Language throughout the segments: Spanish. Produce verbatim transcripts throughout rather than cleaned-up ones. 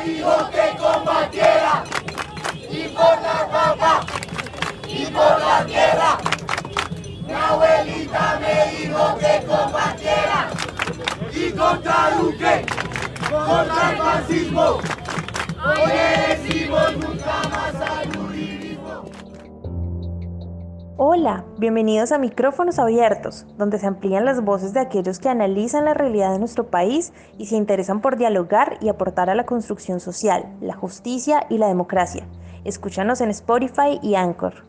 dijo que combatiera, y por la papa, y por la tierra. Mi abuelita me dijo que combatiera, y contra Duque, contra el fascismo. Hoy le decimos nunca más al uribismo. Hola, bienvenidos a Micrófonos Abiertos, donde se amplían las voces de aquellos que analizan la realidad de nuestro país y se interesan por dialogar y aportar a la construcción social, la justicia y la democracia. Escúchanos en Spotify y Anchor.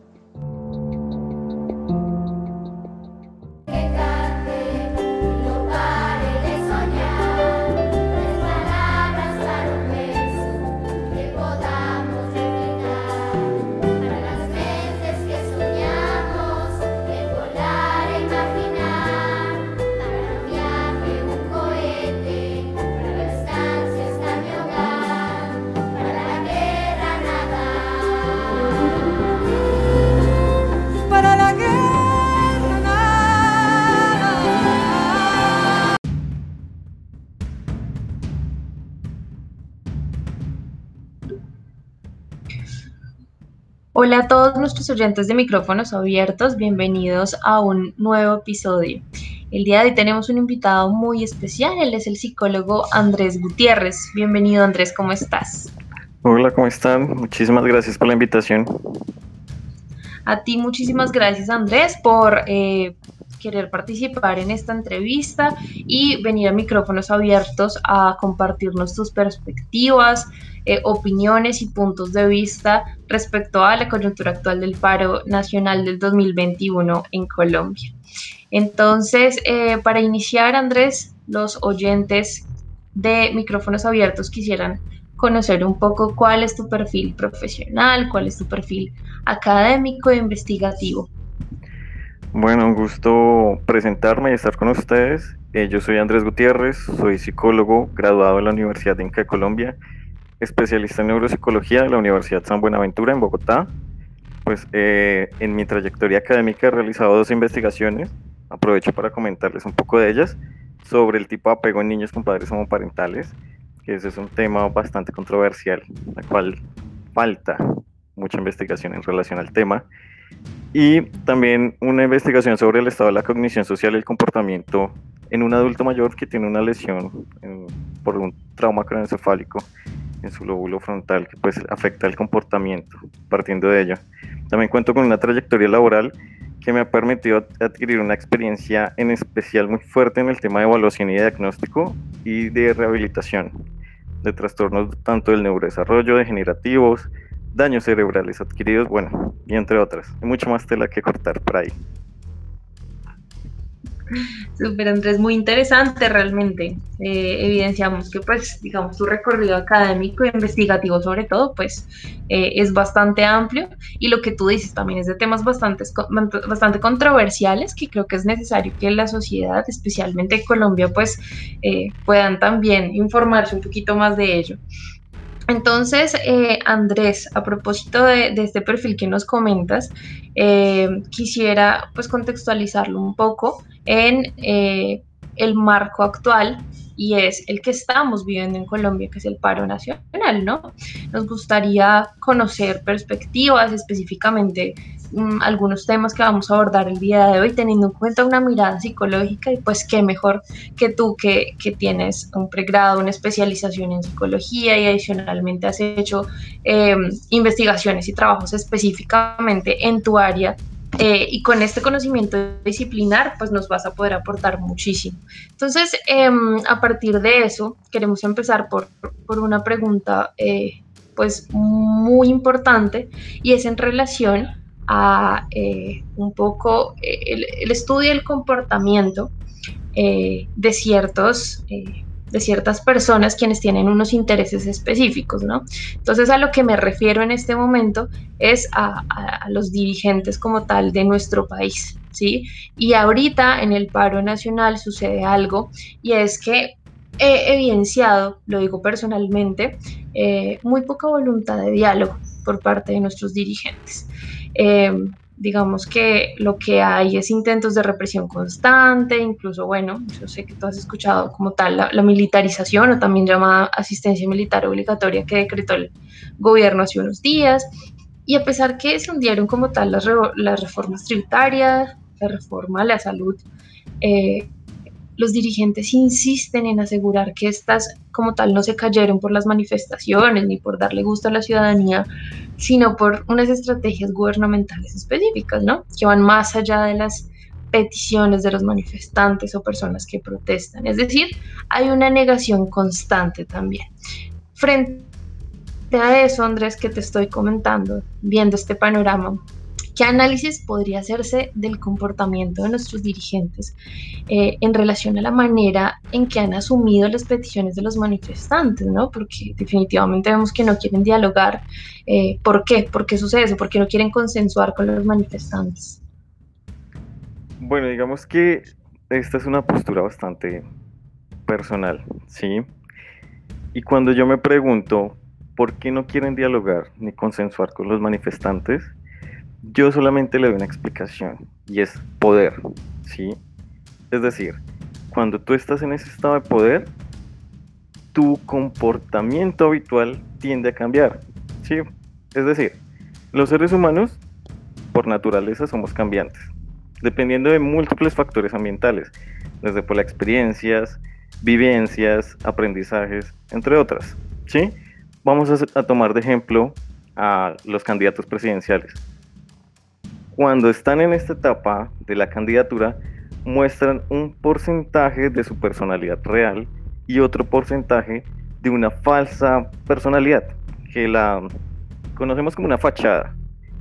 Hola a todos nuestros oyentes de Micrófonos Abiertos, bienvenidos a un nuevo episodio. El día de hoy tenemos un invitado muy especial, él es el psicólogo Andrés Gutiérrez. Bienvenido Andrés, ¿cómo estás? Hola, ¿cómo están? Muchísimas gracias por la invitación. A ti muchísimas gracias Andrés por eh, querer participar en esta entrevista y venir a Micrófonos Abiertos a compartirnos tus perspectivas, eh, opiniones y puntos de vista respecto a la coyuntura actual del paro nacional del dos mil veintiuno en Colombia. Entonces, eh, para iniciar, Andrés, los oyentes de Micrófonos Abiertos quisieran conocer un poco cuál es tu perfil profesional, cuál es tu perfil académico e investigativo. Bueno, un gusto presentarme y estar con ustedes. Eh, yo soy Andrés Gutiérrez, soy psicólogo graduado de la Universidad de Inca de Colombia, especialista en neuropsicología de la Universidad San Buenaventura en Bogotá. Pues eh, en mi trayectoria académica he realizado dos investigaciones, aprovecho para comentarles un poco de ellas, sobre el tipo de apego en niños con padres homoparentales, que ese es un tema bastante controversial, la cual falta mucha investigación en relación al tema. Y también una investigación sobre el estado de la cognición social y el comportamiento en un adulto mayor que tiene una lesión en, por un trauma craneoencefálico en su lóbulo frontal que pues afecta el comportamiento. Partiendo de ello, también cuento con una trayectoria laboral que me ha permitido adquirir una experiencia en especial muy fuerte en el tema de evaluación y diagnóstico y de rehabilitación de trastornos tanto del neurodesarrollo, degenerativos, daños cerebrales adquiridos, bueno, y entre otras. Hay mucho más tela que cortar por ahí. Súper, Andrés, muy interesante realmente. Eh, evidenciamos que, pues, digamos, tu recorrido académico e investigativo, sobre todo, pues, eh, es bastante amplio y lo que tú dices también es de temas bastante, bastante controversiales que creo que es necesario que la sociedad, especialmente Colombia, pues, eh, puedan también informarse un poquito más de ello. Entonces, eh, Andrés, a propósito de, de este perfil que nos comentas, eh, quisiera pues contextualizarlo un poco en eh, el marco actual y es el que estamos viviendo en Colombia, que es el paro nacional, ¿no? Nos gustaría conocer perspectivas, específicamente um, algunos temas que vamos a abordar el día de hoy, teniendo en cuenta una mirada psicológica y pues qué mejor que tú que, que tienes un pregrado, una especialización en psicología y adicionalmente has hecho eh, investigaciones y trabajos específicamente en tu área. Eh, y con este conocimiento disciplinar, pues nos vas a poder aportar muchísimo. Entonces, eh, a partir de eso, queremos empezar por, por una pregunta, eh, pues muy importante, y es en relación a eh, un poco eh, el, el estudio del comportamiento eh, de ciertos eh, de ciertas personas quienes tienen unos intereses específicos, ¿no? Entonces a lo que me refiero en este momento es a, a, a los dirigentes como tal de nuestro país, ¿sí? Y ahorita en el paro nacional sucede algo y es que he evidenciado, lo digo personalmente, eh, muy poca voluntad de diálogo por parte de nuestros dirigentes. Eh, digamos que lo que hay es intentos de represión constante, incluso, bueno, yo sé que tú has escuchado como tal la, la militarización o también llamada asistencia militar obligatoria que decretó el gobierno hace unos días, y a pesar que se hundieron como tal las, re, las reformas tributarias, la reforma a la salud, eh, los dirigentes insisten en asegurar que estas como tal no se cayeron por las manifestaciones ni por darle gusto a la ciudadanía, sino por unas estrategias gubernamentales específicas, ¿no? Que van más allá de las peticiones de los manifestantes o personas que protestan. Es decir, hay una negación constante también. Frente a eso, Andrés, que te estoy comentando, viendo este panorama, ¿qué análisis podría hacerse del comportamiento de nuestros dirigentes eh, en relación a la manera en que han asumido las peticiones de los manifestantes, ¿no? Porque definitivamente vemos que no quieren dialogar. Eh, ¿Por qué? ¿Por qué sucede eso? ¿Por qué no quieren consensuar con los manifestantes? Bueno, digamos que esta es una postura bastante personal, ¿sí? Y cuando yo me pregunto por qué no quieren dialogar ni consensuar con los manifestantes, yo solamente le doy una explicación, y es poder, ¿sí? Es decir, cuando tú estás en ese estado de poder, tu comportamiento habitual tiende a cambiar, ¿sí? Es decir, los seres humanos, por naturaleza, somos cambiantes, dependiendo de múltiples factores ambientales, desde por las experiencias, vivencias, aprendizajes, entre otras, ¿sí? Vamos a, a tomar de ejemplo a los candidatos presidenciales. Cuando están en esta etapa de la candidatura, muestran un porcentaje de su personalidad real y otro porcentaje de una falsa personalidad, que la conocemos como una fachada.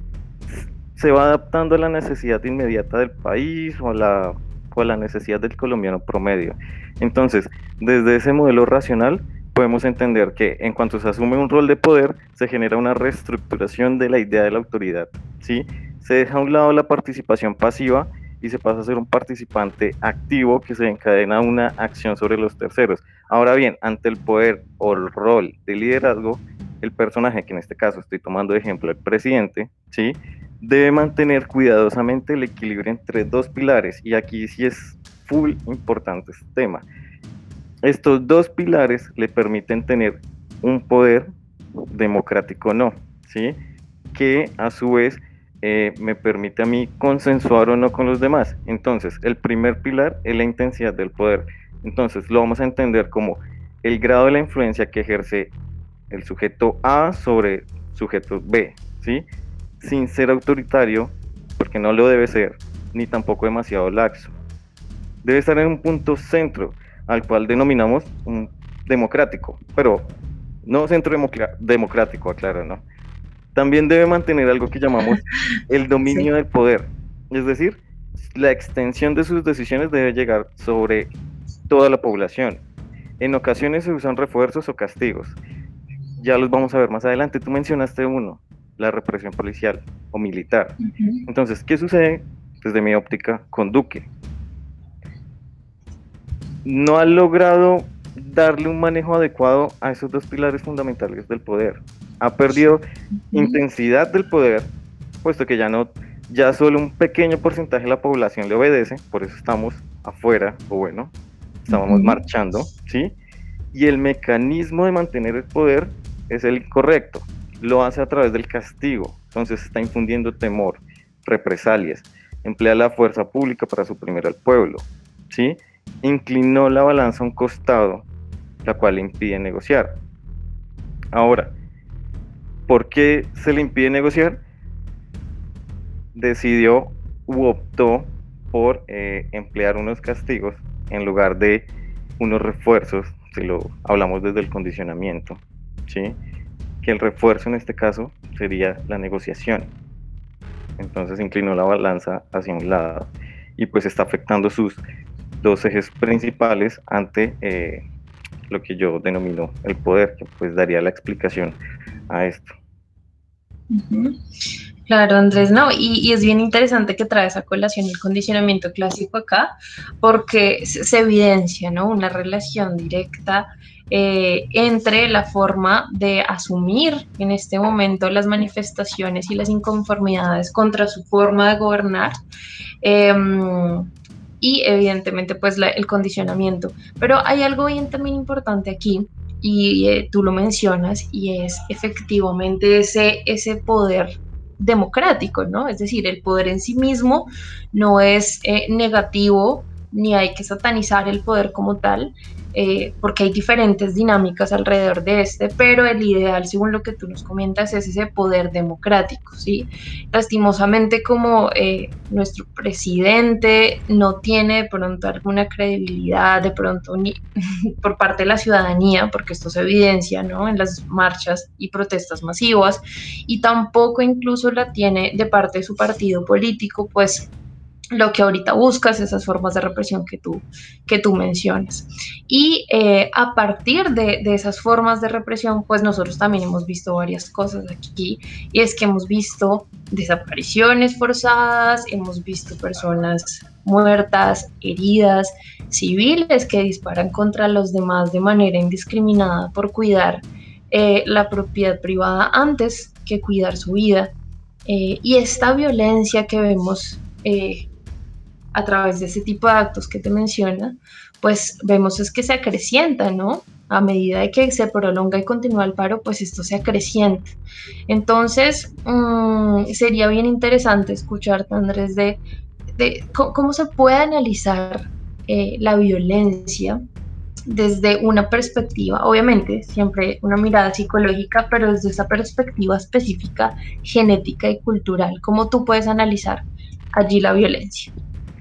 Se va adaptando a la necesidad inmediata del país o a la, o a la necesidad del colombiano promedio. Entonces, desde ese modelo racional, podemos entender que en cuanto se asume un rol de poder, se genera una reestructuración de la idea de la autoridad, ¿sí? Se deja a un lado la participación pasiva y se pasa a ser un participante activo que se encadena una acción sobre los terceros. Ahora bien, ante el poder o el rol de liderazgo, el personaje, que en este caso estoy tomando de ejemplo el presidente, ¿sí?, debe mantener cuidadosamente el equilibrio entre dos pilares, y aquí sí es full importante este tema. Estos dos pilares le permiten tener un poder democrático o no, ¿sí?, que a su vez eh, me permite a mí consensuar o no con los demás. Entonces, el primer pilar es la intensidad del poder. Entonces, lo vamos a entender como el grado de la influencia que ejerce el sujeto A sobre sujeto B, ¿sí?, sin ser autoritario, porque no lo debe ser, ni tampoco demasiado laxo. Debe estar en un punto centro, al cual denominamos un democrático, pero no centro democrático, aclaro, ¿no? También debe mantener algo que llamamos el dominio sí. del poder, es decir, la extensión de sus decisiones debe llegar sobre toda la población. En ocasiones se usan refuerzos o castigos, ya los vamos a ver más adelante. Tú mencionaste uno, la represión policial o militar. Uh-huh. Entonces, ¿qué sucede desde mi óptica con Duque? No ha logrado darle un manejo adecuado a esos dos pilares fundamentales del poder. Ha perdido uh-huh. intensidad del poder, puesto que ya no, ya solo un pequeño porcentaje de la población le obedece, por eso estamos afuera, o bueno, estábamos uh-huh. marchando, ¿sí? Y el mecanismo de mantener el poder es el incorrecto. Lo hace a través del castigo, entonces está infundiendo temor, represalias, emplea la fuerza pública para suprimir al pueblo, ¿sí? Inclinó la balanza a un costado, la cual le impide negociar. Ahora, ¿por qué se le impide negociar? Decidió u optó por eh, emplear unos castigos en lugar de unos refuerzos, si lo hablamos desde el condicionamiento, ¿sí? Que el refuerzo en este caso sería la negociación. Entonces inclinó la balanza hacia un lado y pues está afectando sus dos ejes principales ante eh, lo que yo denomino el poder, que pues daría la explicación a esto. Uh-huh. Claro, Andrés, no, y, y es bien interesante que traes a colación el condicionamiento clásico acá, porque se, se evidencia, ¿no?, una relación directa eh, entre la forma de asumir en este momento las manifestaciones y las inconformidades contra su forma de gobernar, eh, y evidentemente pues la, el condicionamiento. Pero hay algo bien también importante aquí, y eh, tú lo mencionas, y es efectivamente ese, ese poder democrático, ¿no? Es decir, el poder en sí mismo no es eh, negativo, ni hay que satanizar el poder como tal, eh, porque hay diferentes dinámicas alrededor de este, pero el ideal, según lo que tú nos comentas, es ese poder democrático, ¿sí? Lastimosamente, como eh, nuestro presidente no tiene de pronto alguna credibilidad, de pronto ni por parte de la ciudadanía, porque esto se evidencia, ¿no?, en las marchas y protestas masivas, y tampoco incluso la tiene de parte de su partido político, pues lo que ahorita buscas, esas formas de represión que tú, que tú mencionas. Y eh, a partir de, de esas formas de represión, pues nosotros también hemos visto varias cosas aquí, y es que hemos visto desapariciones forzadas, hemos visto personas muertas, heridas, civiles que disparan contra los demás de manera indiscriminada por cuidar eh, la propiedad privada antes que cuidar su vida. Eh, y esta violencia que vemos eh, a través de ese tipo de actos que te menciona, pues vemos es que se acrecienta, ¿no? A medida de que se prolonga y continúa el paro, pues esto se acrecienta. Entonces, mmm, sería bien interesante escucharte, Andrés, de, de cómo se puede analizar eh, la violencia desde una perspectiva, obviamente, siempre una mirada psicológica, pero desde esa perspectiva específica, genética y cultural. ¿Cómo tú puedes analizar allí la violencia?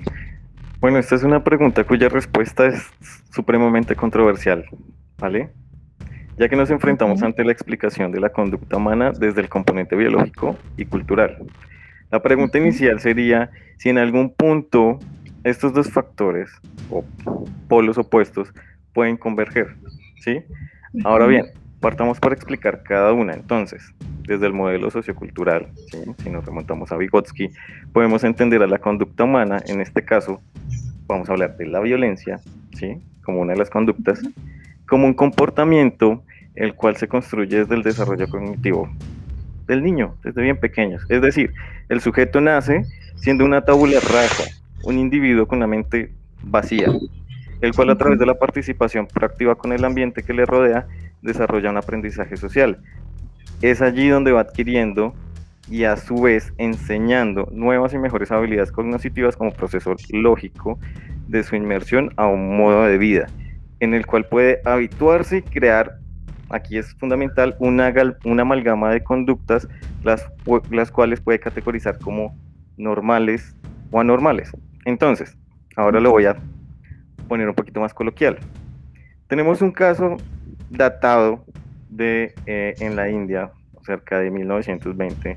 Bueno, esta es una pregunta cuya respuesta es supremamente controversial, ¿vale? Ya que nos enfrentamos uh-huh. ante la explicación de la conducta humana desde el componente biológico y cultural. La pregunta uh-huh. inicial sería si en algún punto estos dos factores o polos opuestos pueden converger, ¿sí? Uh-huh. Ahora bien, partamos para explicar cada una. Entonces, desde el modelo sociocultural, ¿sí?, si nos remontamos a Vygotsky, podemos entender a la conducta humana, en este caso, vamos a hablar de la violencia, ¿sí?, como una de las conductas, como un comportamiento el cual se construye desde el desarrollo cognitivo del niño, desde bien pequeños. Es decir, el sujeto nace siendo una tabula rasa, un individuo con una mente vacía, el cual a través de la participación proactiva con el ambiente que le rodea, desarrolla un aprendizaje social. Es allí donde va adquiriendo y a su vez enseñando nuevas y mejores habilidades cognitivas como proceso lógico de su inmersión a un modo de vida, en el cual puede habituarse y crear, aquí es fundamental, una, una amalgama de conductas, las, las cuales puede categorizar como normales o anormales. Entonces, ahora lo voy a poner un poquito más coloquial. Tenemos un caso datado de, eh, en la India, cerca de mil novecientos veinte,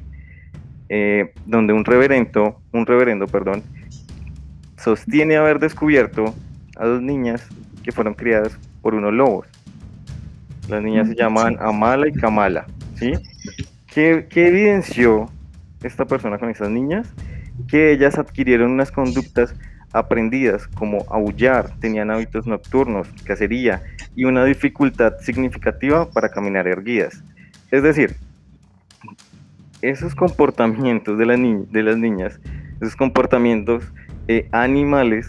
eh, donde un reverendo, un reverendo, perdón, sostiene haber descubierto a dos niñas que fueron criadas por unos lobos. Las niñas se llaman Amala y Kamala, ¿sí? ¿Qué, qué evidenció esta persona con esas niñas? Que ellas adquirieron unas conductas aprendidas como aullar, tenían hábitos nocturnos, cacería y una dificultad significativa para caminar erguidas. Es decir, esos comportamientos de, la ni de las niñas, esos comportamientos eh, animales,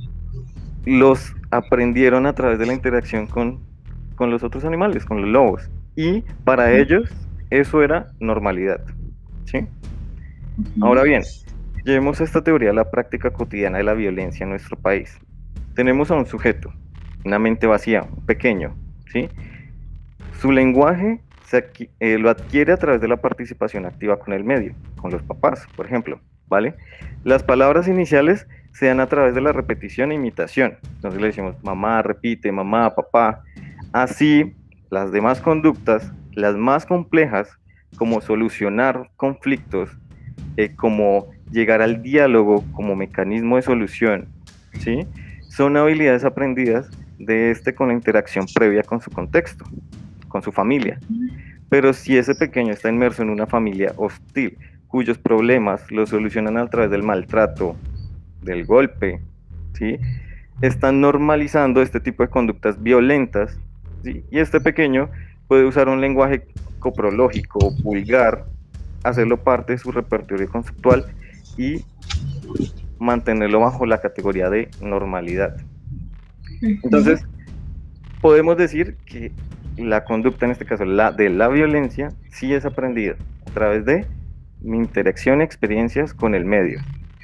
los aprendieron a través de la interacción con, con los otros animales, con los lobos, y para ellos eso era normalidad, ¿sí? Ahora bien, llevemos esta teoría a la práctica cotidiana de la violencia en nuestro país. Tenemos a un sujeto, una mente vacía, pequeño, ¿sí? Su lenguaje se, eh, lo adquiere a través de la participación activa con el medio, con los papás, por ejemplo, ¿vale? Las palabras iniciales se dan a través de la repetición e imitación. Entonces le decimos mamá, repite, mamá, papá. Así, las demás conductas, las más complejas, como solucionar conflictos, eh, como llegar al diálogo como mecanismo de solución, ¿sí?, son habilidades aprendidas de este con la interacción previa con su contexto, con su familia. Pero si ese pequeño está inmerso en una familia hostil, cuyos problemas los solucionan a través del maltrato, del golpe, ¿sí?, están normalizando este tipo de conductas violentas ¿sí? Y este pequeño puede usar un lenguaje coprológico, vulgar, hacerlo parte de su repertorio conceptual y mantenerlo bajo la categoría de normalidad. Entonces, podemos decir que la conducta, en este caso la de la violencia, sí es aprendida a través de mi interacción y experiencias con el medio.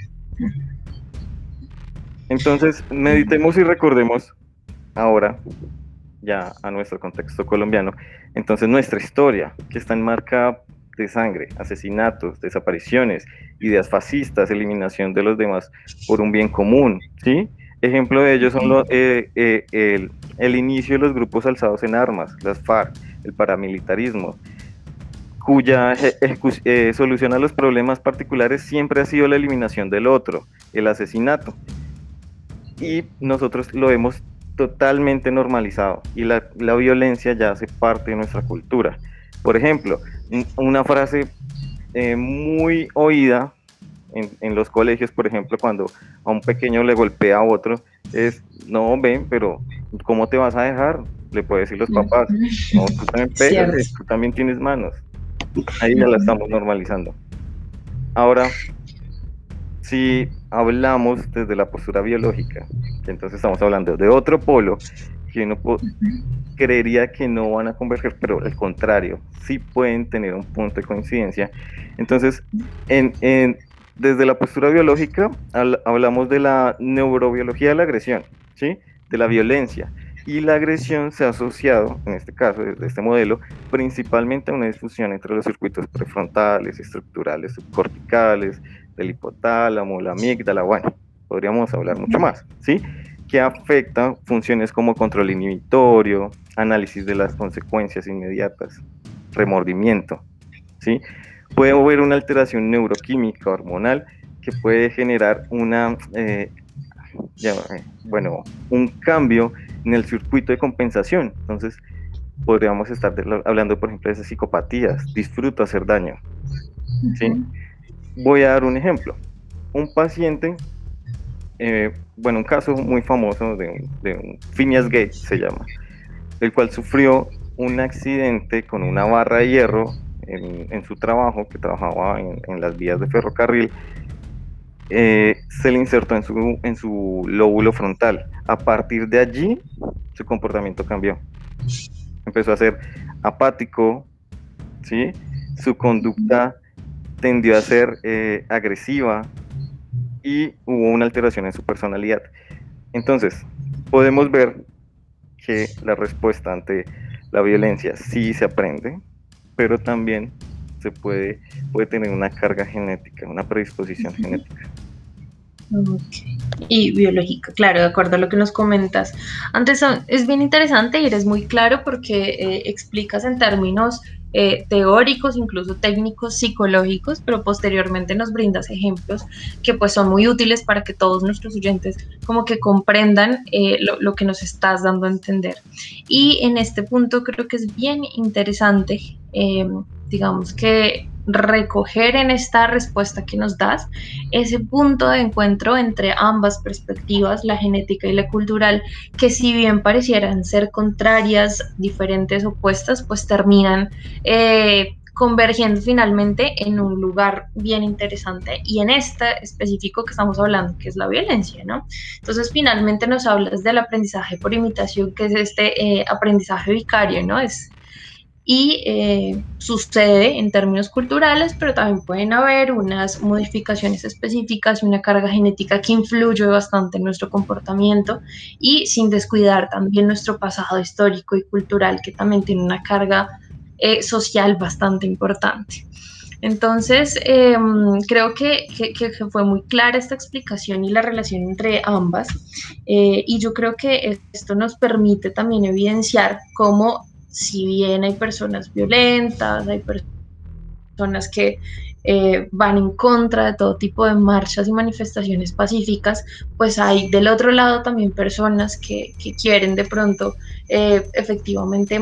Entonces, meditemos y recordemos ahora, ya a nuestro contexto colombiano, entonces nuestra historia, que está enmarcada de sangre, asesinatos, desapariciones, ideas fascistas, eliminación de los demás por un bien común, ¿sí? Ejemplo de ello son los, eh, eh, el, el inicio de los grupos alzados en armas, las FARC, el paramilitarismo, cuya eh, solución a los problemas particulares siempre ha sido la eliminación del otro, el asesinato. Y nosotros lo hemos totalmente normalizado y la, la violencia ya hace parte de nuestra cultura. Por ejemplo, una frase eh, muy oída en, en los colegios, por ejemplo, cuando a un pequeño le golpea a otro, es, no, ven, pero ¿cómo te vas a dejar? Le pueden decir los papás, no, tú también pégale, tú también tienes manos. Ahí ya la estamos normalizando. Ahora, si hablamos desde la postura biológica, que entonces estamos hablando de otro polo, que uno creería que no van a converger, pero al contrario, sí pueden tener un punto de coincidencia. Entonces, en, en, desde la postura biológica, al, hablamos de la neurobiología de la agresión, ¿sí? De la violencia. Y la agresión se ha asociado, en este caso, desde este modelo, principalmente a una disfunción entre los circuitos prefrontales, estructurales, subcorticales, del hipotálamo, la amígdala, bueno, podríamos hablar mucho más, ¿sí? Que afecta funciones como control inhibitorio, análisis de las consecuencias inmediatas, remordimiento, ¿sí? Puede haber una alteración neuroquímica hormonal que puede generar una, eh, ya, eh, bueno, un cambio en el circuito de compensación. Entonces, podríamos estar de, hablando, por ejemplo, de esas psicopatías, disfruto hacer daño, ¿sí? Uh-huh. Voy a dar un ejemplo. Un paciente, eh, bueno, un caso muy famoso de, de un Phineas Gage se llama, el cual sufrió un accidente con una barra de hierro en, en su trabajo, que trabajaba en, en las vías de ferrocarril. Eh, se le insertó en su, en su lóbulo frontal. A partir de allí, su comportamiento cambió. Empezó a ser apático, ¿sí? Su conducta tendió a ser eh, agresiva y hubo una alteración en su personalidad. Entonces, podemos ver que la respuesta ante la violencia sí se aprende, pero también se puede, puede tener una carga genética, una predisposición uh-huh. genética. Okay. Y biológica, claro, de acuerdo a lo que nos comentas. Antes es bien interesante y eres muy claro porque eh, explicas en términos eh, teóricos, incluso técnicos, psicológicos, pero posteriormente nos brindas ejemplos que pues son muy útiles para que todos nuestros oyentes como que comprendan eh, lo, lo que nos estás dando a entender. Y en este punto creo que es bien interesante, eh, digamos que recoger en esta respuesta que nos das ese punto de encuentro entre ambas perspectivas, la genética y la cultural, que si bien parecieran ser contrarias, diferentes, opuestas, pues terminan eh, convergiendo finalmente en un lugar bien interesante y en este específico que estamos hablando, que es la violencia, ¿no? Entonces finalmente nos hablas del aprendizaje por imitación, que es este eh, aprendizaje vicario, ¿no? Es y eh, sucede en términos culturales, pero también pueden haber unas modificaciones específicas y una carga genética que influye bastante en nuestro comportamiento y sin descuidar también nuestro pasado histórico y cultural, que también tiene una carga eh, social bastante importante. Entonces, eh, creo que, que, que fue muy clara esta explicación y la relación entre ambas, eh, y yo creo que esto nos permite también evidenciar cómo, si bien hay personas violentas, hay personas que eh, van en contra de todo tipo de marchas y manifestaciones pacíficas, pues hay del otro lado también personas que, que quieren de pronto eh, efectivamente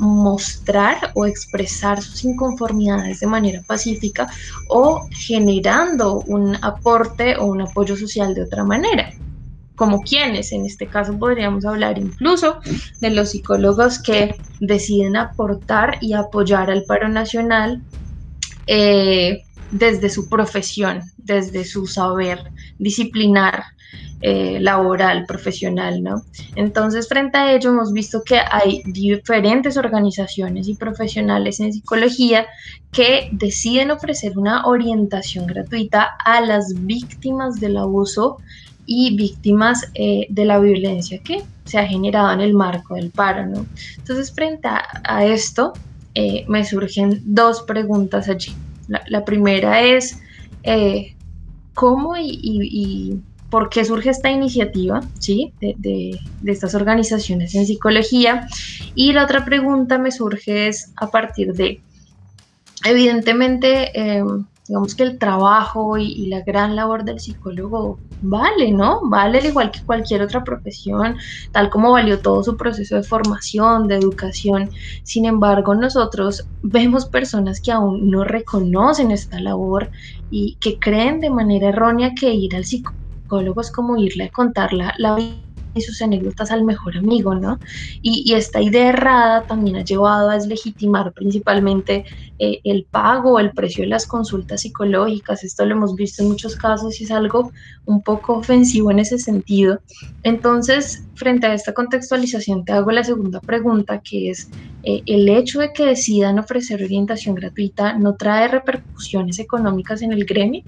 mostrar o expresar sus inconformidades de manera pacífica o generando un aporte o un apoyo social de otra manera, como quienes, en este caso podríamos hablar incluso de los psicólogos que deciden aportar y apoyar al paro nacional eh, desde su profesión, desde su saber disciplinar, eh, laboral, profesional, ¿no? Entonces, frente a ello, hemos visto que hay diferentes organizaciones y profesionales en psicología que deciden ofrecer una orientación gratuita a las víctimas del abuso y víctimas eh, de la violencia que se ha generado en el marco del paro, ¿no? Entonces, frente a, a esto, eh, me surgen dos preguntas allí. La, la primera es, eh, ¿cómo y, y, y por qué surge esta iniciativa, ¿sí? de, de, de estas organizaciones en psicología? Y la otra pregunta me surge es a partir de, evidentemente, eh, digamos que el trabajo y, y la gran labor del psicólogo vale, ¿no? Vale al igual que cualquier otra profesión, tal como valió todo su proceso de formación, de educación. Sin embargo, nosotros vemos personas que aún no reconocen esta labor y que creen de manera errónea que ir al psicólogo es como irle a contar la, la vida y sus anécdotas al mejor amigo, ¿no? Y, y esta idea errada también ha llevado a deslegitimar principalmente eh, el pago, el precio de las consultas psicológicas. Esto lo hemos visto en muchos casos y es algo un poco ofensivo en ese sentido. Entonces, frente a esta contextualización, te hago la segunda pregunta, que es, eh, ¿el hecho de que decidan ofrecer orientación gratuita no trae repercusiones económicas en el gremio?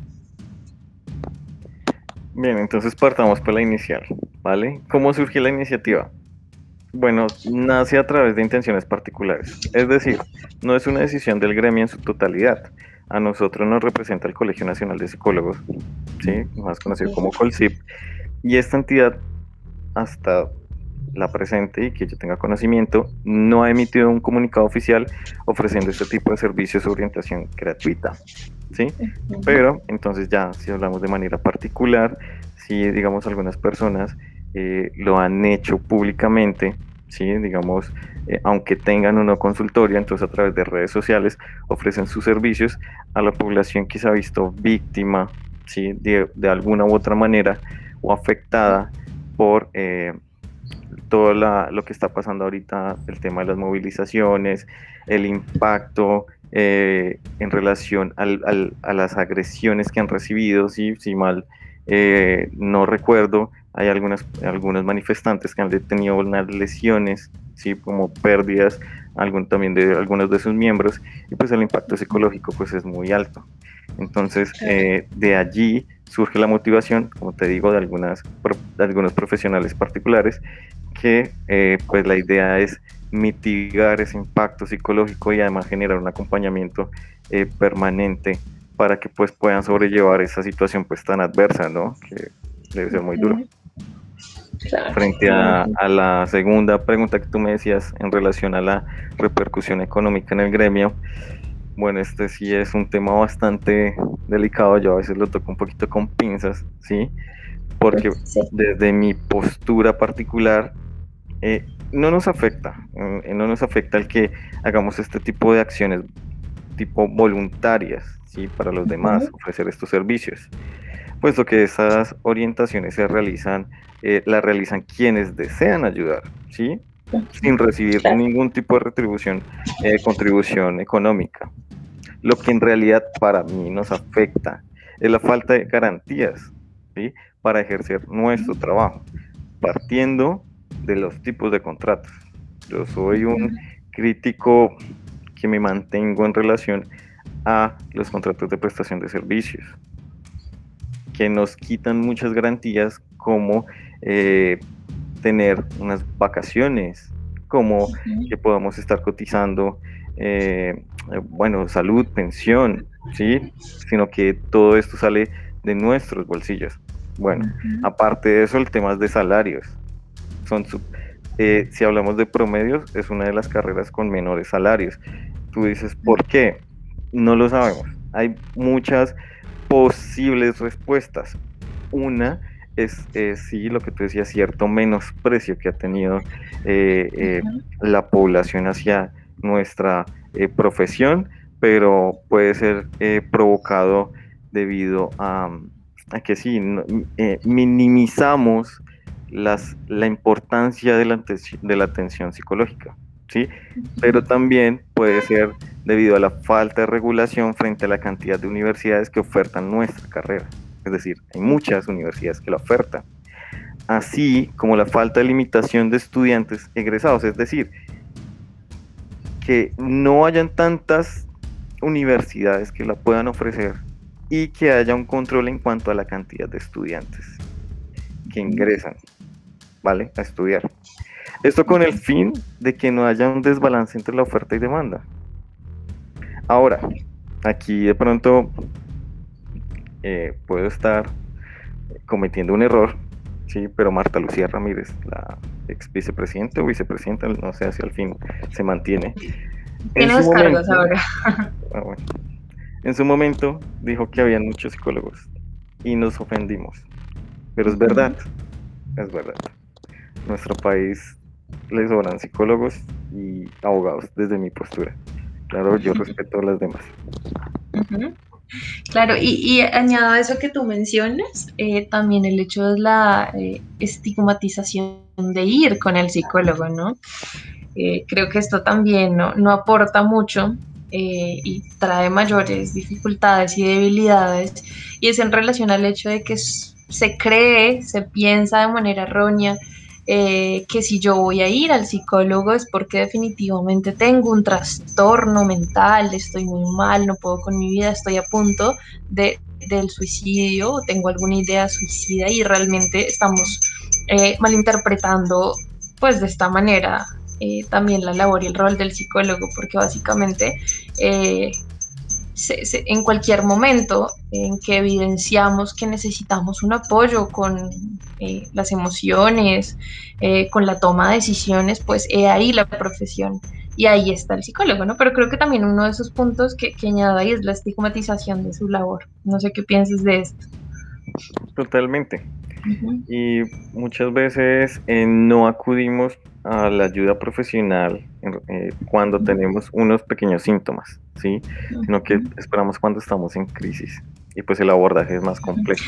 Bien, entonces partamos por la inicial, ¿vale? ¿Cómo surgió la iniciativa? Bueno, nace a través de intenciones particulares, es decir, no es una decisión del gremio en su totalidad. A nosotros nos representa el Colegio Nacional de Psicólogos, ¿sí? Más conocido como COLSIP, y esta entidad, hasta la presente y que yo tenga conocimiento, no ha emitido un comunicado oficial ofreciendo este tipo de servicios de orientación gratuita, ¿sí? Pero entonces ya, si hablamos de manera particular, si digamos algunas personas eh, lo han hecho públicamente, ¿sí? Digamos, eh, aunque tengan o no consultorio, entonces a través de redes sociales ofrecen sus servicios a la población que se ha visto víctima, ¿sí? de, de alguna u otra manera o afectada por eh, todo la, lo que está pasando ahorita, el tema de las movilizaciones, el impacto eh, en relación al, al, a las agresiones que han recibido, ¿sí? Si mal eh, no recuerdo, hay algunas, algunos manifestantes que han tenido unas lesiones, ¿sí? Como pérdidas, algún, también de algunos de sus miembros, y pues el impacto psicológico pues es muy alto. Entonces, eh, de allí surge la motivación, como te digo, de, algunas, de algunos profesionales particulares, que eh, pues la idea es mitigar ese impacto psicológico y además generar un acompañamiento eh, permanente para que pues puedan sobrellevar esa situación pues tan adversa, ¿no? Que debe ser muy duro. Claro. Frente a, a la segunda pregunta que tú me decías en relación a la repercusión económica en el gremio, bueno, este sí es un tema bastante delicado, yo a veces lo toco un poquito con pinzas, ¿sí? Porque sí, desde mi postura particular, eh, no nos afecta, eh, no nos afecta el que hagamos este tipo de acciones tipo voluntarias, ¿sí? Para los demás, uh-huh. ofrecer estos servicios, puesto que esas orientaciones se realizan, eh, las realizan quienes desean ayudar, ¿sí? Sin recibir claro. ningún tipo de retribución, eh, contribución económica. Lo que en realidad para mí nos afecta es la falta de garantías, ¿sí? Para ejercer nuestro trabajo, partiendo de los tipos de contratos. Yo soy un crítico que me mantengo en relación a los contratos de prestación de servicios, que nos quitan muchas garantías como eh, tener unas vacaciones, como uh-huh. que podamos estar cotizando, eh, bueno, salud, pensión, ¿sí? Sino que todo esto sale de nuestros bolsillos. Bueno, uh-huh. aparte de eso, el tema de salarios. Son sub, eh, si hablamos de promedios, es una de las carreras con menores salarios. Tú dices, ¿por qué? No lo sabemos. Hay muchas posibles respuestas. Una es, eh, sí, lo que tú decías, cierto menosprecio que ha tenido eh, eh, uh-huh. la población hacia nuestra eh, profesión, pero puede ser eh, provocado debido a um, a que sí, no, eh, minimizamos las, la importancia de la, atención, de la atención psicológica, ¿sí? Pero también puede ser debido a la falta de regulación frente a la cantidad de universidades que ofertan nuestra carrera. Es decir, hay muchas universidades que la ofertan, así como la falta de limitación de estudiantes egresados, es decir, que no hayan tantas universidades que la puedan ofrecer y que haya un control en cuanto a la cantidad de estudiantes que ingresan, ¿vale?, a estudiar. Esto con el fin de que no haya un desbalance entre la oferta y demanda. Ahora, aquí de pronto eh, puedo estar cometiendo un error, sí, pero Marta Lucía Ramírez, la ex vicepresidenta o vicepresidenta, no sé si al fin se mantiene. Tiene dos cargos ahora. Ah, bueno. En su momento dijo que había muchos psicólogos y nos ofendimos, pero es verdad, es verdad. Nuestro país le sobran psicólogos y abogados desde mi postura. Claro, yo respeto a las demás. Uh-huh. Claro, y, y añado a eso que tú mencionas, eh, también el hecho de la eh, estigmatización de ir con el psicólogo, ¿no? Eh, creo que esto también no, no aporta mucho eh, y trae mayores dificultades y debilidades, y es en relación al hecho de que se cree, se piensa de manera errónea eh, que si yo voy a ir al psicólogo es porque definitivamente tengo un trastorno mental, estoy muy mal, no puedo con mi vida, estoy a punto de, del suicidio, tengo alguna idea suicida, y realmente estamos eh, malinterpretando pues de esta manera eh, también la labor y el rol del psicólogo, porque básicamente eh, se, se, en cualquier momento en que evidenciamos que necesitamos un apoyo con eh, las emociones, eh, con la toma de decisiones, pues he ahí la profesión y ahí está el psicólogo, ¿no? Pero creo que también uno de esos puntos que, que añado ahí es la estigmatización de su labor. No sé qué piensas de esto. Totalmente. Uh-huh. Y muchas veces eh, no acudimos a la ayuda profesional eh, cuando uh-huh. tenemos unos pequeños síntomas, ¿sí? Uh-huh. Sino que esperamos cuando estamos en crisis y pues el abordaje es más complejo.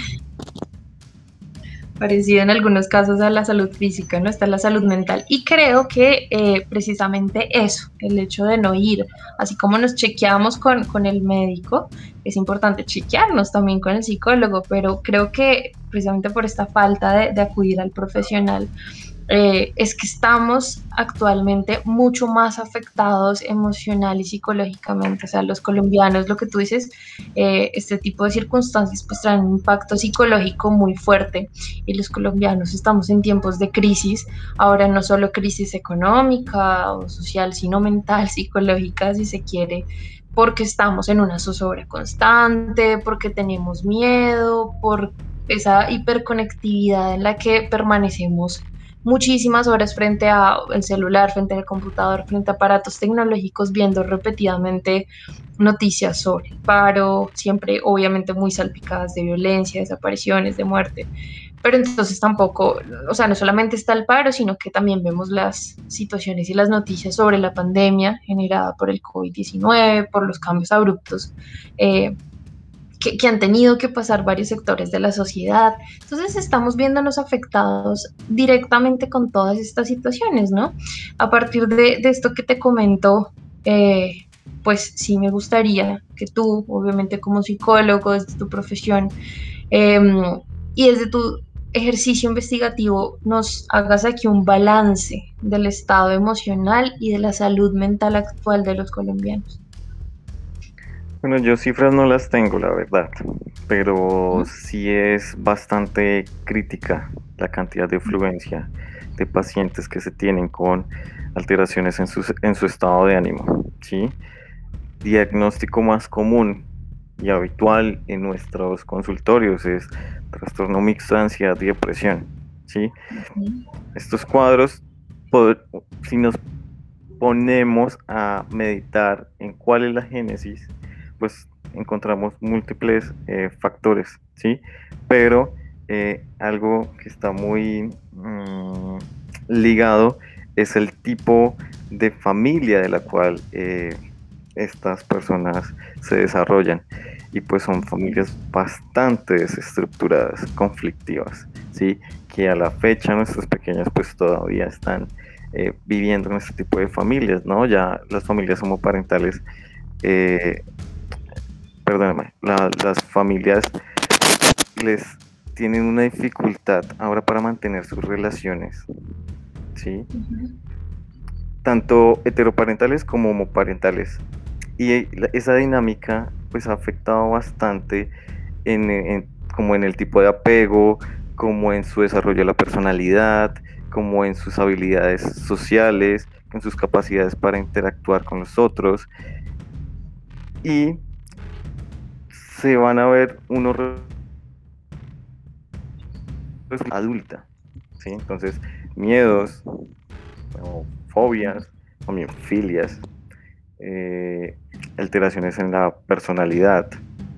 Parecido en algunos casos a la salud física, ¿no? Está la salud mental. Y creo que eh, precisamente eso, el hecho de no ir, así como nos chequeamos con, con el médico, es importante chequearnos también con el psicólogo, pero creo que precisamente por esta falta de, de acudir al profesional, Eh, es que estamos actualmente mucho más afectados emocional y psicológicamente. O sea, los colombianos, lo que tú dices, eh, este tipo de circunstancias pues traen un impacto psicológico muy fuerte, y los colombianos estamos en tiempos de crisis, ahora no solo crisis económica o social, sino mental, psicológica, si se quiere, porque estamos en una zozobra constante, porque tenemos miedo, por esa hiperconectividad en la que permanecemos muchísimas horas frente al celular, frente al computador, frente a aparatos tecnológicos, viendo repetidamente noticias sobre el paro, siempre obviamente muy salpicadas de violencia, desapariciones, de muerte. Pero entonces tampoco, o sea, no solamente está el paro, sino que también vemos las situaciones y las noticias sobre la pandemia generada por el COVID diecinueve, por los cambios abruptos eh, Que, que han tenido que pasar varios sectores de la sociedad. Entonces estamos viéndonos afectados directamente con todas estas situaciones, ¿no? A partir de, de esto que te comento, eh, pues sí me gustaría que tú, obviamente como psicólogo, desde tu profesión eh, y desde tu ejercicio investigativo, nos hagas aquí un balance del estado emocional y de la salud mental actual de los colombianos. Bueno, yo cifras no las tengo, la verdad, pero sí es bastante crítica la cantidad de afluencia de pacientes que se tienen con alteraciones en su, en su estado de ánimo, ¿sí? Diagnóstico más común y habitual en nuestros consultorios es trastorno mixto de ansiedad y depresión, ¿sí? Estos cuadros, si nos ponemos a meditar en cuál es la génesis, pues encontramos múltiples eh, factores, ¿sí? Pero eh, algo que está muy mmm, ligado es el tipo de familia de la cual eh, estas personas se desarrollan. y pues son familias bastante desestructuradas, conflictivas, ¿sí? Que a la fecha nuestros pequeños pues todavía están eh, viviendo en este tipo de familias, ¿no? Ya las familias homoparentales, eh, perdóname, la, las familias les tienen una dificultad ahora para mantener sus relaciones, ¿sí? Ujú. Tanto heteroparentales como homoparentales. Y la- esa dinámica pues ha afectado bastante en, en- como en el tipo de apego, como en su desarrollo de la personalidad, como en sus habilidades sociales, en sus capacidades para interactuar con los otros. Y se van a ver unos adulta, ¿sí? Entonces, miedos, o fobias, también filias, eh, alteraciones en la personalidad,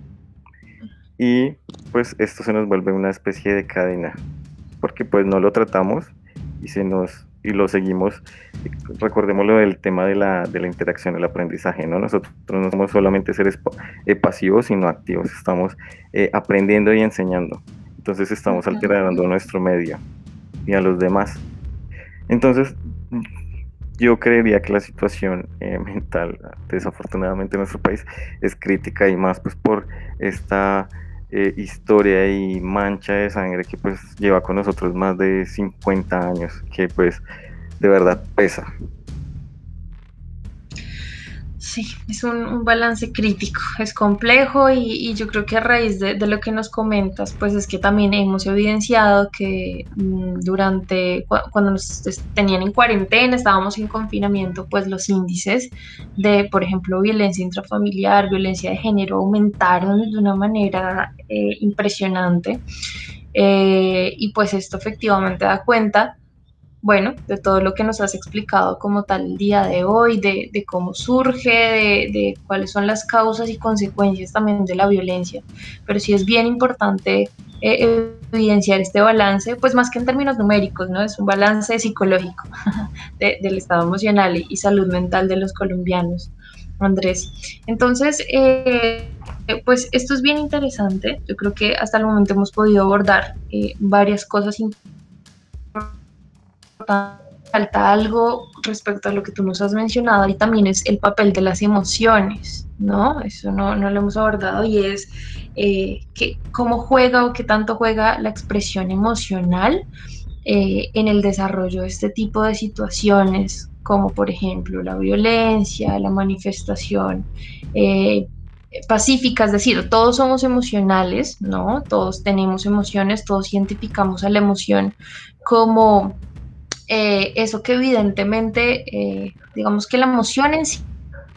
y pues esto se nos vuelve una especie de cadena, porque pues no lo tratamos y se nos y lo seguimos. Recordemos lo del tema de la, de la interacción, el aprendizaje, ¿no? Nosotros no somos solamente seres eh, pasivos, sino activos, estamos eh, aprendiendo y enseñando, entonces estamos alterando nuestro medio y a los demás. Entonces, yo creería que la situación eh, mental, desafortunadamente en nuestro país, es crítica, y más pues por esta eh, historia y mancha de sangre que pues lleva con nosotros más de cincuenta años, que pues de verdad pesa. Sí, es un, un balance crítico, es complejo y, y yo creo que a raíz de, de lo que nos comentas, pues es que también hemos evidenciado que mm, durante, cu- cuando nos es- tenían en cuarentena, estábamos en confinamiento, pues los índices de, por ejemplo, violencia intrafamiliar, violencia de género aumentaron de una manera eh, impresionante. Eh, y pues esto efectivamente da cuenta, bueno, de todo lo que nos has explicado como tal el día de hoy, de, de cómo surge, de, de, cuáles son las causas y consecuencias también de la violencia. Pero sí es bien importante eh, evidenciar este balance, pues más que en términos numéricos, ¿no? Es un balance psicológico de, del estado emocional y, y salud mental de los colombianos, Andrés. Entonces, eh, pues esto es bien interesante. Yo creo que hasta el momento hemos podido abordar eh, varias cosas importantes. Falta algo respecto a lo que tú nos has mencionado y también es el papel de las emociones, ¿no? Eso no, no lo hemos abordado y es eh, que, cómo juega o qué tanto juega la expresión emocional eh, en el desarrollo de este tipo de situaciones, como por ejemplo la violencia, la manifestación eh, pacífica, es decir, todos somos emocionales, ¿no? Todos tenemos emociones, todos identificamos a la emoción como eh, eso que evidentemente, eh, digamos que la emoción en sí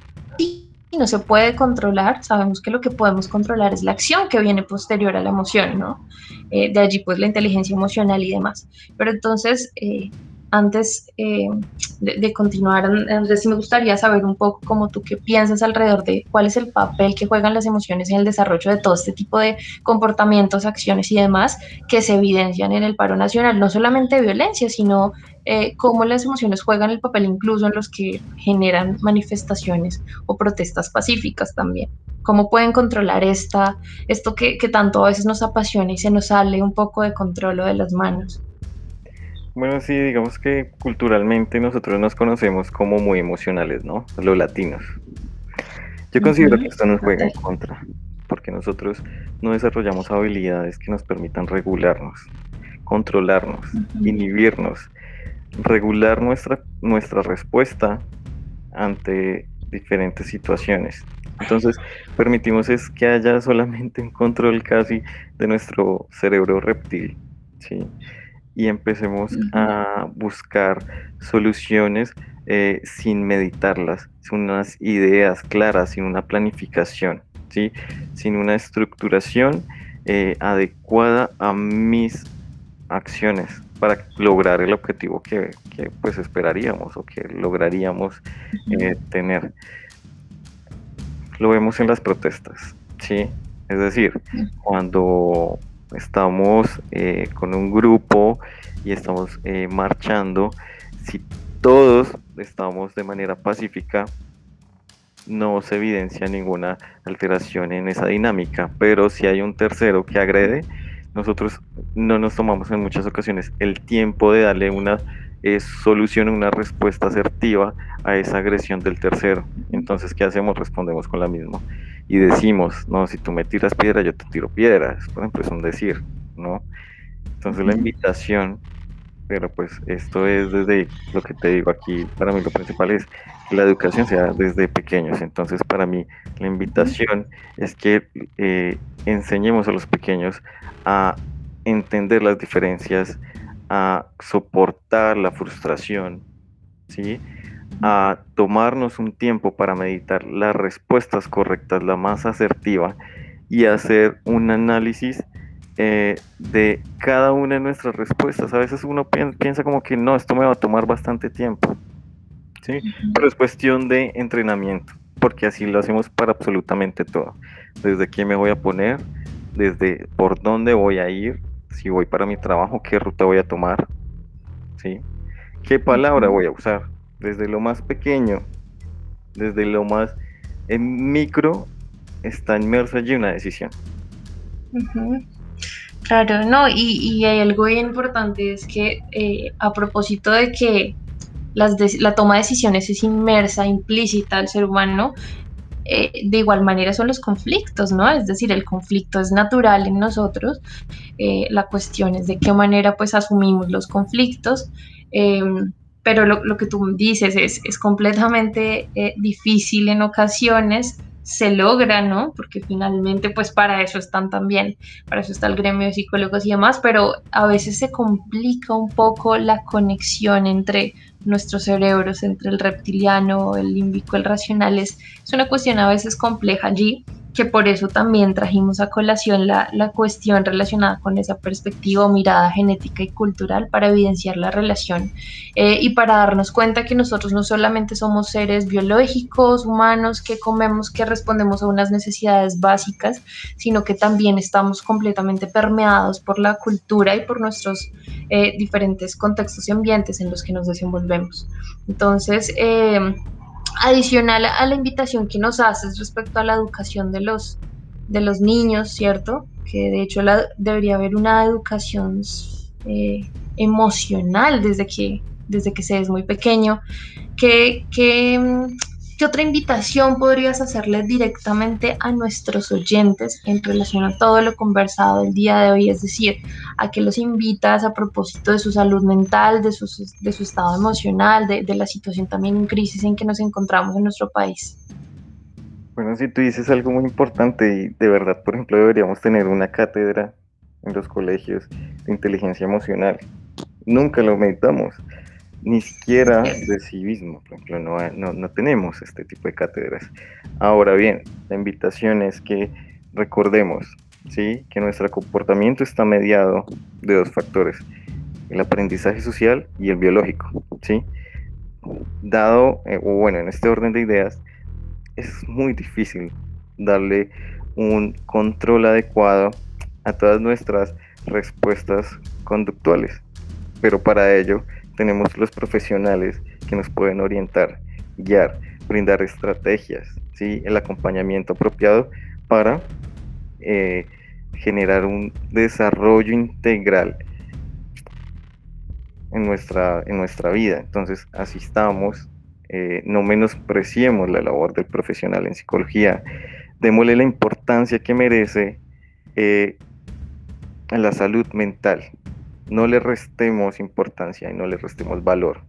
no se puede controlar, sabemos que lo que podemos controlar es la acción que viene posterior a la emoción, ¿no? Eh, de allí pues la inteligencia emocional y demás. Pero entonces, eh, antes eh, de, de, continuar, Andrés, sí me gustaría saber un poco como tú qué piensas alrededor de cuál es el papel que juegan las emociones en el desarrollo de todo este tipo de comportamientos, acciones y demás que se evidencian en el paro nacional, no solamente de violencia, sino eh, cómo las emociones juegan el papel incluso en los que generan manifestaciones o protestas pacíficas también. ¿Cómo pueden controlar esta, esto que, que tanto a veces nos apasiona y se nos sale un poco de control o de las manos? Bueno, sí, digamos que culturalmente nosotros nos conocemos como muy emocionales, ¿no? Los latinos. Yo considero que Ujú, esto nos juega en total. contra, porque nosotros no desarrollamos habilidades que nos permitan regularnos, controlarnos, Ujú, inhibirnos, regular nuestra, nuestra respuesta ante diferentes situaciones. Entonces, permitimos es que haya solamente un control casi de nuestro cerebro reptil, ¿sí? Y empecemos ujú, a buscar soluciones eh, sin meditarlas, sin unas ideas claras, sin una planificación, ¿sí? Sin una estructuración eh, adecuada a mis acciones para lograr el objetivo que, que, pues esperaríamos o que lograríamos ujú, eh, tener. Lo vemos en las protestas, ¿sí? Es decir, cuando estamos eh, con un grupo y estamos eh, marchando, si todos estamos de manera pacífica, no se evidencia ninguna alteración en esa dinámica, pero si hay un tercero que agrede, nosotros no nos tomamos en muchas ocasiones el tiempo de darle una eh, solución, una respuesta asertiva a esa agresión del tercero. Entonces, ¿qué hacemos? Respondemos con la misma y decimos, no, si tú me tiras piedra, yo te tiro piedras, por ejemplo, es un decir, ¿no? Entonces la invitación, pero pues esto es desde lo que te digo aquí, para mí lo principal es que la educación sea desde pequeños. Entonces para mí la invitación es que eh, enseñemos a los pequeños a entender las diferencias, a soportar la frustración, ¿sí? A tomarnos un tiempo para meditar las respuestas correctas, la más asertiva, y hacer un análisis eh, de cada una de nuestras respuestas. A veces uno piensa, piensa como que no, esto me va a tomar bastante tiempo, ¿sí? Uh-huh. Pero es cuestión de entrenamiento, porque así lo hacemos para absolutamente todo. Desde qué me voy a poner, desde por dónde voy a ir, si voy para mi trabajo, qué ruta voy a tomar, ¿sí? ¿Qué palabra voy a usar? Desde lo más pequeño, desde lo más eh, micro, está inmersa allí una decisión. Uh-huh. Claro, no, y, y hay algo bien importante, es que eh, a propósito de que las de, la toma de decisiones es inmersa, implícita al ser humano, eh, de igual manera son los conflictos, ¿no? Es decir, el conflicto es natural en nosotros, eh, la cuestión es de qué manera pues asumimos los conflictos, eh, pero lo, lo que tú dices es, es completamente eh, difícil en ocasiones, se logra, ¿no? Porque finalmente pues para eso están también, para eso está el gremio de psicólogos y demás, pero a veces se complica un poco la conexión entre nuestros cerebros, entre el reptiliano, el límbico, el racional, es, es una cuestión a veces compleja allí, que por eso también trajimos a colación la, la cuestión relacionada con esa perspectiva o mirada genética y cultural para evidenciar la relación eh, y para darnos cuenta que nosotros no solamente somos seres biológicos, humanos, que comemos, que respondemos a unas necesidades básicas, sino que también estamos completamente permeados por la cultura y por nuestros eh, diferentes contextos y ambientes en los que nos desenvolvemos. Entonces, eh, adicional a la invitación que nos haces respecto a la educación de los, de los niños, ¿cierto? Que de hecho la, debería haber una educación eh, emocional desde que, desde que se es muy pequeño. ¿Qué, qué, ¿Qué otra invitación podrías hacerle directamente a nuestros oyentes en relación a todo lo conversado el día de hoy? Es decir, ¿a qué los invitas a propósito de su salud mental, de su, de su estado emocional, de, de la situación también en crisis en que nos encontramos en nuestro país? Bueno, si tú dices algo muy importante y de verdad, por ejemplo, deberíamos tener una cátedra en los colegios de inteligencia emocional. Nunca lo meditamos. Ni siquiera de civismo, por ejemplo, no, no, no tenemos este tipo de cátedras. Ahora bien, la invitación es que recordemos, ¿sí?, que nuestro comportamiento está mediado de dos factores, el aprendizaje social y el biológico, ¿sí? Dado, eh, o bueno, en este orden de ideas, es muy difícil darle un control adecuado a todas nuestras respuestas conductuales, pero para ello tenemos los profesionales que nos pueden orientar, guiar, brindar estrategias, ¿sí?, el acompañamiento apropiado para eh, generar un desarrollo integral en nuestra, en nuestra vida. Entonces, asistamos, eh, no menospreciemos la labor del profesional en psicología, démosle la importancia que merece eh, a la salud mental. No le restemos importancia y no le restemos valor.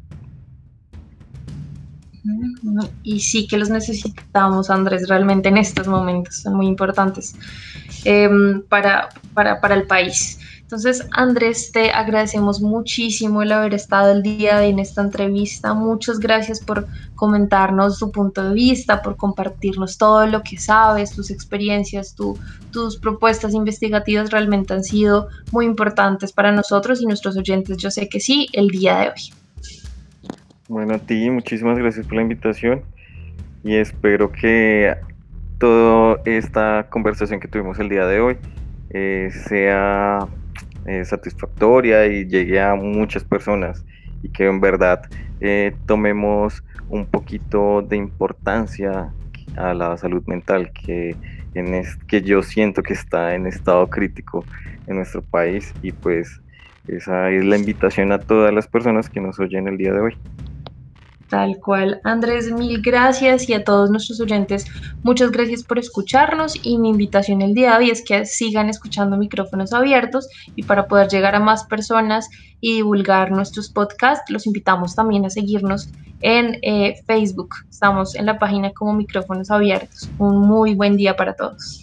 Y sí que los necesitamos, Andrés, realmente en estos momentos son muy importantes eh, para, para, para el país. Entonces, Andrés, te agradecemos muchísimo el haber estado el día de hoy en esta entrevista. Muchas gracias por comentarnos tu punto de vista, por compartirnos todo lo que sabes, tus experiencias, tu, tus propuestas investigativas realmente han sido muy importantes para nosotros y nuestros oyentes. Yo sé que sí, el día de hoy. Bueno, a ti, muchísimas gracias por la invitación y espero que toda esta conversación que tuvimos el día de hoy eh, sea eh, satisfactoria y llegue a muchas personas y que en verdad eh, tomemos un poquito de importancia a la salud mental, que, en es, que yo siento que está en estado crítico en nuestro país, y pues esa es la invitación a todas las personas que nos oyen el día de hoy. Tal cual. Andrés, mil gracias, y a todos nuestros oyentes, muchas gracias por escucharnos, y mi invitación el día de hoy es que sigan escuchando Micrófonos Abiertos, y para poder llegar a más personas y divulgar nuestros podcasts, los invitamos también a seguirnos en eh, Facebook. Estamos en la página como Micrófonos Abiertos. Un muy buen día para todos.